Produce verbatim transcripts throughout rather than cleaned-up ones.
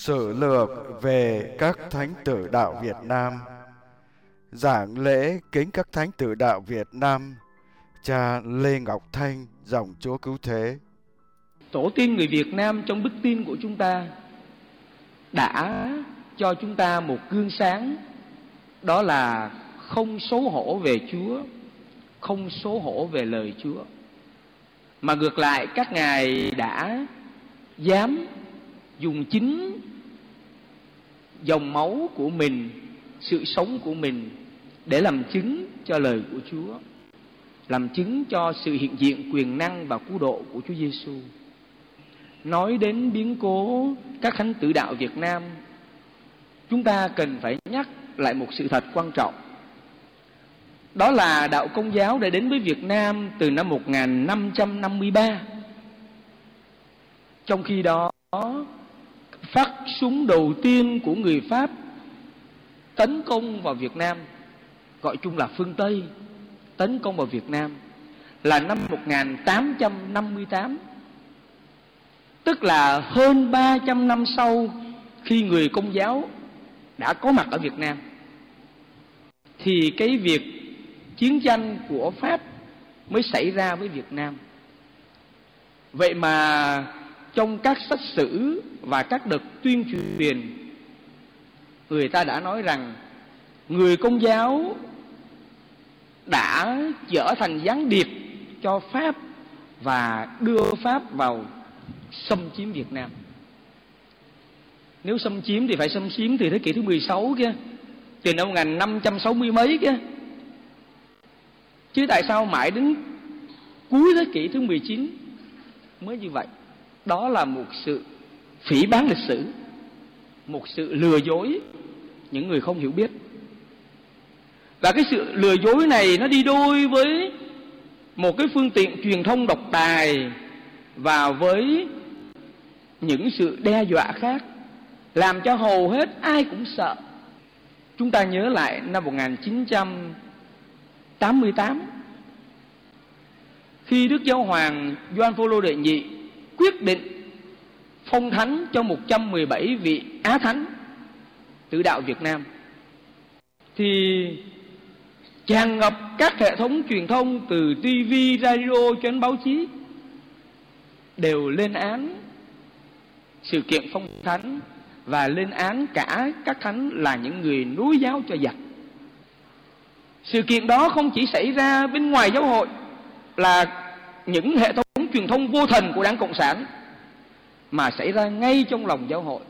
Sử lược về các thánh tử đạo Việt Nam. Giảng lễ kính các thánh tử đạo Việt Nam. Cha Lê Ngọc Thanh, dòng Chúa Cứu Thế. Tổ tiên người Việt Nam trong đức tin của chúng ta đã cho chúng ta một gương sáng, đó là không xấu hổ về Chúa, không xấu hổ về lời Chúa, mà ngược lại các ngài đã dám dùng chính dòng máu của mình, sự sống của mình để làm chứng cho lời của Chúa, làm chứng cho sự hiện diện quyền năng và cứu độ của Chúa Giêsu. Nói đến biến cố các thánh tử đạo Việt Nam, chúng ta cần phải nhắc lại một sự thật quan trọng. Đó là đạo Công giáo đã đến với Việt Nam từ năm một nghìn năm trăm năm mươi ba. Trong khi đó, phát súng đầu tiên của người Pháp tấn công vào Việt Nam, gọi chung là phương Tây, tấn công vào Việt Nam là năm một nghìn tám trăm năm mươi tám. Tức là hơn ba trăm năm sau khi người Công giáo đã có mặt ở Việt Nam, thì cái việc chiến tranh của Pháp mới xảy ra với Việt Nam. Vậy mà trong các sách sử và các đợt tuyên truyền, người ta đã nói rằng người Công giáo đã trở thành gián điệp cho Pháp và đưa Pháp vào xâm chiếm Việt Nam. Nếu xâm chiếm thì phải xâm chiếm từ thế kỷ thứ mười sáu kia, từ năm một nghìn năm trăm sáu mươi mấy kia. Chứ tại sao mãi đến cuối thế kỷ thứ mười chín mới như vậy? Đó là một sự phỉ báng lịch sử, một sự lừa dối những người không hiểu biết. Và cái sự lừa dối này nó đi đôi với một cái phương tiện truyền thông độc tài và với những sự đe dọa khác, làm cho hầu hết ai cũng sợ. Chúng ta nhớ lại năm một nghìn chín trăm tám mươi tám, khi Đức Giáo Hoàng Gioan Phaolô đệ nhị quyết định phong thánh cho một trăm mười bảy vị Á Thánh tử đạo Việt Nam, thì tràn ngập các hệ thống truyền thông từ ti vi, radio cho đến báo chí đều lên án sự kiện phong thánh và lên án cả các thánh là những người nối giáo cho giặc. Sự kiện đó không chỉ xảy ra bên ngoài giáo hội, là những hệ thống truyền thông vô thần của Đảng Cộng sản, mà xảy ra ngay trong lòng giáo hội.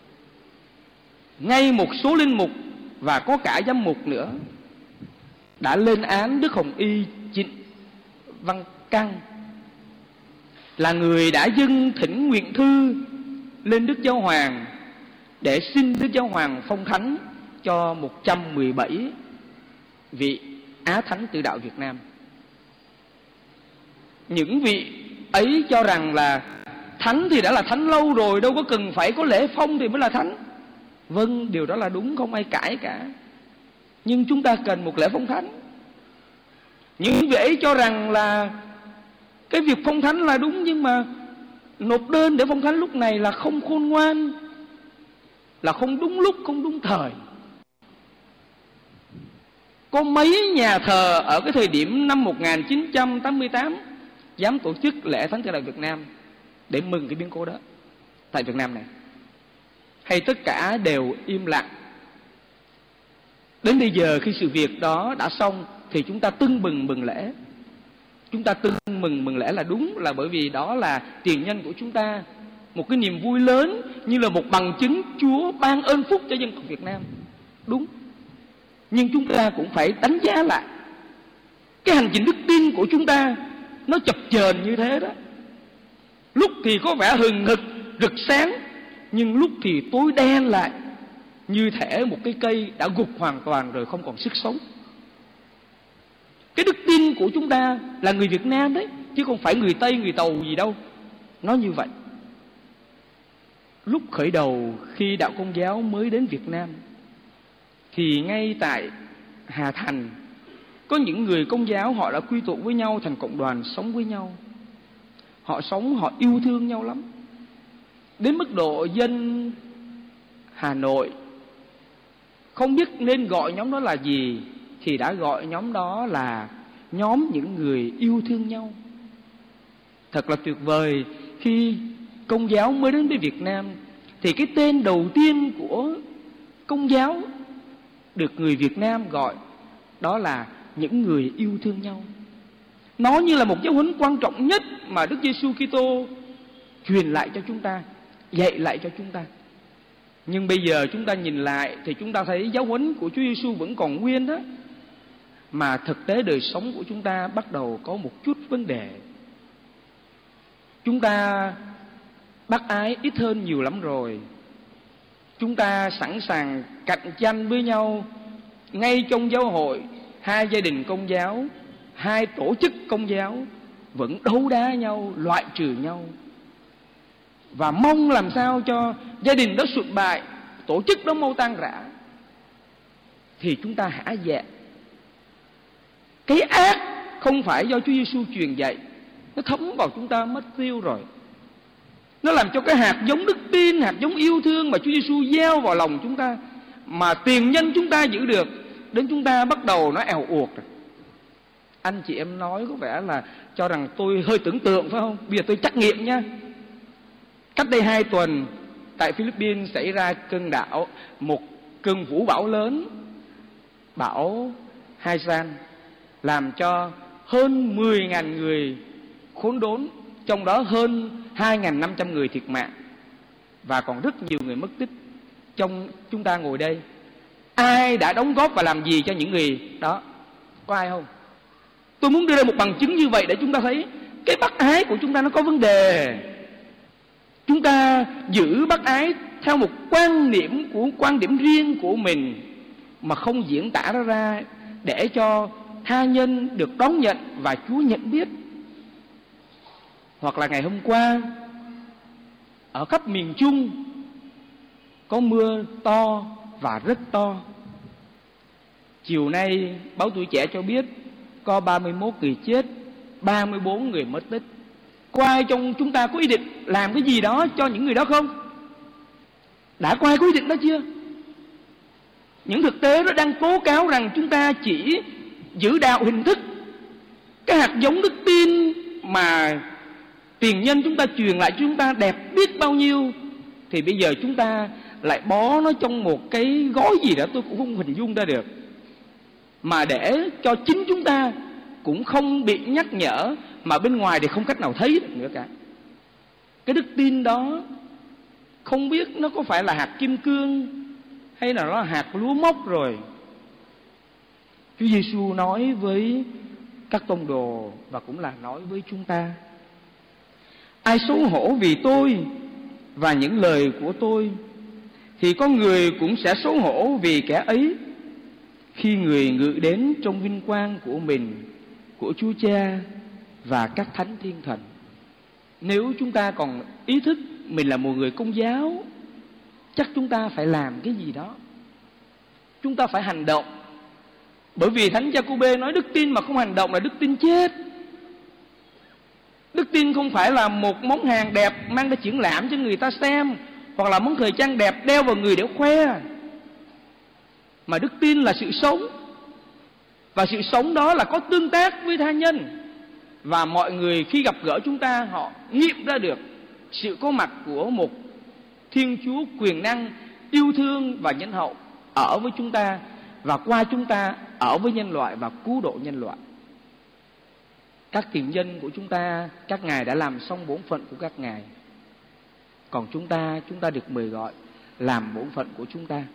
Ngay một số linh mục và có cả giám mục nữa đã lên án Đức Hồng Y Trịnh Văn Căn, là người đã dâng thỉnh nguyện thư lên Đức Giáo Hoàng để xin Đức Giáo Hoàng phong thánh cho một trăm mười bảy vị Á Thánh tử đạo Việt Nam. Những vị ấy cho rằng là thánh thì đã là thánh lâu rồi, đâu có cần phải có lễ phong thì mới là thánh. Vâng, điều đó là đúng, không ai cãi cả. Nhưng chúng ta cần một lễ phong thánh. Những vị ấy cho rằng là cái việc phong thánh là đúng, nhưng mà nộp đơn để phong thánh lúc này là không khôn ngoan, là không đúng lúc, không đúng thời. Có mấy nhà thờ ở cái thời điểm năm một nghìn chín trăm tám mươi tám dám tổ chức lễ thánh tử đạo Việt Nam để mừng cái biến cố đó tại Việt Nam này? Hay tất cả đều im lặng? Đến bây giờ khi sự việc đó đã xong thì chúng ta tưng bừng mừng lễ. Chúng ta tưng mừng mừng lễ là đúng, là bởi vì đó là tiền nhân của chúng ta, một cái niềm vui lớn, như là một bằng chứng Chúa ban ơn phúc cho dân tộc Việt Nam. Đúng. Nhưng chúng ta cũng phải đánh giá lại cái hành trình đức tin của chúng ta, nó chập chờn như thế đó. Lúc thì có vẻ hừng hực, rực sáng, nhưng lúc thì tối đen lại, như thể một cái cây đã gục hoàn toàn rồi, không còn sức sống. Cái đức tin của chúng ta là người Việt Nam đấy, chứ không phải người Tây, người Tàu gì đâu. Nó như vậy. Lúc khởi đầu khi đạo Công giáo mới đến Việt Nam, thì ngay tại Hà Thành có những người Công giáo, họ đã quy tụ với nhau thành cộng đoàn, sống với nhau. Họ sống, họ yêu thương nhau lắm, đến mức độ dân Hà Nội, không biết nên gọi nhóm đó là gì, thì đã gọi nhóm đó là nhóm những người yêu thương nhau. Thật là tuyệt vời, khi Công giáo mới đến với Việt Nam thì cái tên đầu tiên của Công giáo được người Việt Nam gọi đó là những người yêu thương nhau. Nó như là một giáo huấn quan trọng nhất mà Đức Giêsu Kitô truyền lại cho chúng ta, dạy lại cho chúng ta. Nhưng bây giờ chúng ta nhìn lại thì chúng ta thấy giáo huấn của Chúa Giêsu vẫn còn nguyên đó, mà thực tế đời sống của chúng ta bắt đầu có một chút vấn đề. Chúng ta bác ái ít hơn nhiều lắm rồi. Chúng ta sẵn sàng cạnh tranh với nhau ngay trong giáo hội. Hai gia đình Công giáo, hai tổ chức Công giáo vẫn đấu đá nhau, loại trừ nhau, và mong làm sao cho gia đình đó sụp bại, tổ chức đó mau tan rã. Thì chúng ta hả dạ. Cái ác không phải do Chúa Giêsu truyền dạy, nó thấm vào chúng ta mất tiêu rồi. Nó làm cho cái hạt giống đức tin, hạt giống yêu thương mà Chúa Giêsu gieo vào lòng chúng ta, mà tiền nhân chúng ta giữ được, đến chúng ta bắt đầu nó èo uột rồi. Anh chị em nói có vẻ là cho rằng tôi hơi tưởng tượng phải không? Bây giờ tôi trắc nghiệm nha. Cách đây hai tuần tại Philippines xảy ra cơn bão, một cơn vũ bão lớn, bão Haiyan, làm cho hơn mười nghìn người khốn đốn, trong đó hơn hai nghìn năm trăm người thiệt mạng, và còn rất nhiều người mất tích. Trong chúng ta ngồi đây, ai đã đóng góp và làm gì cho những người đó? Có ai không? Tôi muốn đưa ra một bằng chứng như vậy để chúng ta thấy cái bác ái của chúng ta nó có vấn đề. Chúng ta giữ bác ái theo một quan niệm của quan điểm riêng của mình, mà không diễn tả nó ra để cho tha nhân được đón nhận và Chúa nhận biết. Hoặc là ngày hôm qua ở khắp miền Trung có mưa to và rất to. Chiều nay báo Tuổi Trẻ cho biết có ba mươi mốt người chết, ba mươi bốn người mất tích. Có ai trong chúng ta có ý định làm cái gì đó cho những người đó không? Đã có ai có ý định đó chưa? Những thực tế đó đang tố cáo rằng chúng ta chỉ giữ đạo hình thức. Cái hạt giống đức tin mà tiền nhân chúng ta truyền lại cho chúng ta đẹp biết bao nhiêu, thì bây giờ chúng ta lại bó nó trong một cái gói gì đó tôi cũng không hình dung ra được, mà để cho chính chúng ta cũng không bị nhắc nhở, mà bên ngoài thì không cách nào thấy được nữa cả. Cái đức tin đó không biết nó có phải là hạt kim cương hay là nó là hạt lúa mốc rồi. Chúa Giêsu nói với các tông đồ và cũng là nói với chúng ta: ai xấu hổ vì tôi và những lời của tôi, thì con người cũng sẽ xấu hổ vì kẻ ấy, khi người ngự đến trong vinh quang của mình, của Chúa Cha và các thánh thiên thần. Nếu chúng ta còn ý thức mình là một người Công giáo, chắc chúng ta phải làm cái gì đó. Chúng ta phải hành động. Bởi vì Thánh Gia-cô-bê nói đức tin mà không hành động là đức tin chết. Đức tin không phải là một món hàng đẹp mang ra triển lãm cho người ta xem, hoặc là món thời trang đẹp đeo vào người để khoe. Mà đức tin là sự sống. Và sự sống đó là có tương tác với tha nhân. Và mọi người khi gặp gỡ chúng ta, họ nghiệm ra được sự có mặt của một Thiên Chúa quyền năng, yêu thương và nhân hậu ở với chúng ta, và qua chúng ta ở với nhân loại và cứu độ nhân loại. Các tiền nhân của chúng ta, các ngài đã làm xong bổn phận của các ngài. Còn chúng ta, chúng ta được mời gọi làm bổn phận của chúng ta.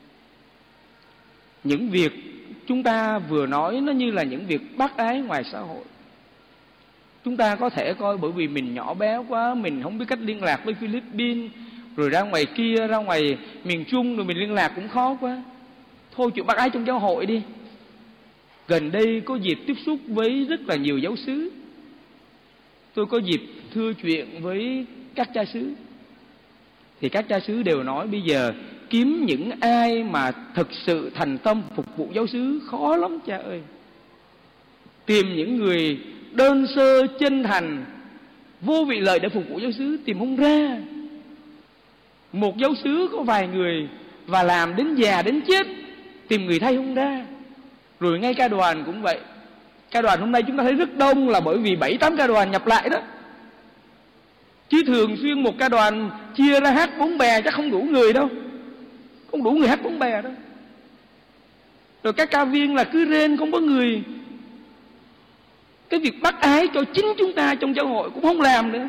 Những việc chúng ta vừa nói nó như là những việc bác ái ngoài xã hội. Chúng ta có thể coi bởi vì mình nhỏ bé quá, mình không biết cách liên lạc với Philippines, rồi ra ngoài kia, ra ngoài miền Trung rồi mình liên lạc cũng khó quá. Thôi chuyện bác ái trong giáo hội đi. Gần đây có dịp tiếp xúc với rất là nhiều giáo xứ. Tôi có dịp thưa chuyện với các cha xứ. Thì các cha xứ đều nói bây giờ kiếm những ai mà thực sự thành tâm phục vụ giáo xứ khó lắm cha ơi. Tìm những người đơn sơ, chân thành, vô vị lợi để phục vụ giáo xứ tìm không ra. Một giáo xứ có vài người và làm đến già đến chết, tìm người thay không ra. Rồi ngay ca đoàn cũng vậy. Ca đoàn hôm nay chúng ta thấy rất đông là bởi vì bảy tám ca đoàn nhập lại đó. Chứ thường xuyên một ca đoàn chia ra hát bốn bè chắc không đủ người đâu, không đủ người hát bốn bè đâu. Rồi các ca viên là cứ rên không có người. Cái việc bác ái cho chính chúng ta trong giáo hội cũng không làm nữa.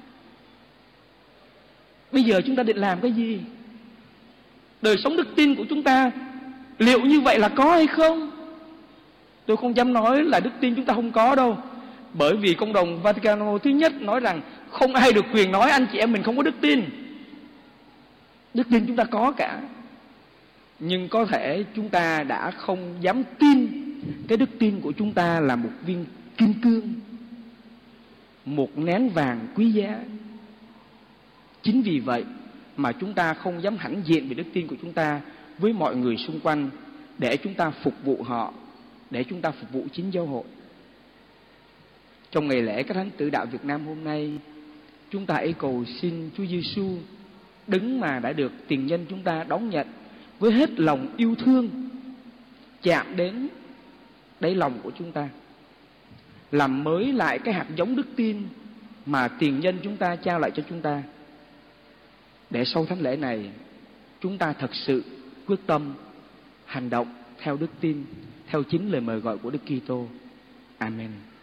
Bây giờ chúng ta định làm cái gì? Đời sống đức tin của chúng ta liệu như vậy là có hay không? Tôi không dám nói là đức tin chúng ta không có đâu. Bởi vì Công đồng Vaticano thứ nhất nói rằng không ai được quyền nói anh chị em mình không có đức tin. Đức tin chúng ta có cả. Nhưng có thể chúng ta đã không dám tin cái đức tin của chúng ta là một viên kim cương, một nén vàng quý giá. Chính vì vậy mà chúng ta không dám hãnh diện về đức tin của chúng ta với mọi người xung quanh, để chúng ta phục vụ họ, để chúng ta phục vụ chính giáo hội. Trong ngày lễ các thánh tử đạo Việt Nam hôm nay, chúng ta hãy cầu xin Chúa Giêsu, đấng mà đã được tiền nhân chúng ta đón nhận với hết lòng yêu thương, chạm đến đáy lòng của chúng ta, làm mới lại cái hạt giống đức tin mà tiền nhân chúng ta trao lại cho chúng ta, để sau thánh lễ này chúng ta thật sự quyết tâm hành động theo đức tin, theo chính lời mời gọi của Đức Kitô. Amen.